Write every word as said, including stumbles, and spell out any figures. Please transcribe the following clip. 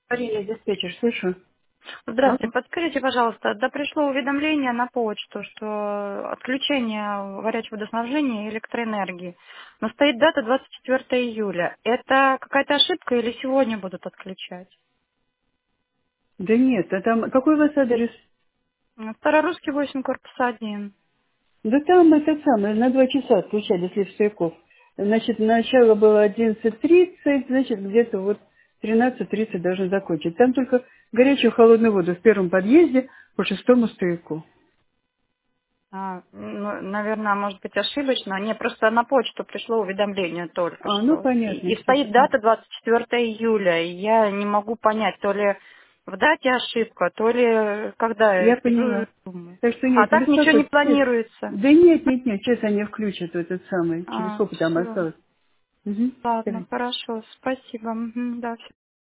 Мария, диспетчер, слышу. Здравствуйте, Алло. подскажите, пожалуйста, да пришло уведомление на почту, что отключение горячего водоснабжения и электроэнергии. Но стоит дата двадцать четвёртое июля. Это какая-то ошибка или сегодня будут отключать? Да нет, а там какой у вас адрес? М, Старорусский восемь, корпус один. Да там это самое, на два часа отключали Сливстояков. Значит, начало было одиннадцать тридцать, значит, где-то вот тринадцать тридцать должны закончить. Там только горячую холодную воду в первом подъезде по шестому стояку. А, ну, наверное, может быть ошибочно. Не, просто на почту пришло уведомление только А, ну что. И, и понятненько. стоит дата двадцать четвёртое июля. И я не могу понять, то ли в дате ошибка, то ли когда я Я сижу и поняла. думаю. Так что А нет, не так ничего не беспокойтесь. Сейчас. планируется. Да нет, нет, нет, сейчас они включат этот самый. Через А, сколько там все. осталось? Угу. Ладно, хорошо. Спасибо. Мгм, да, всё.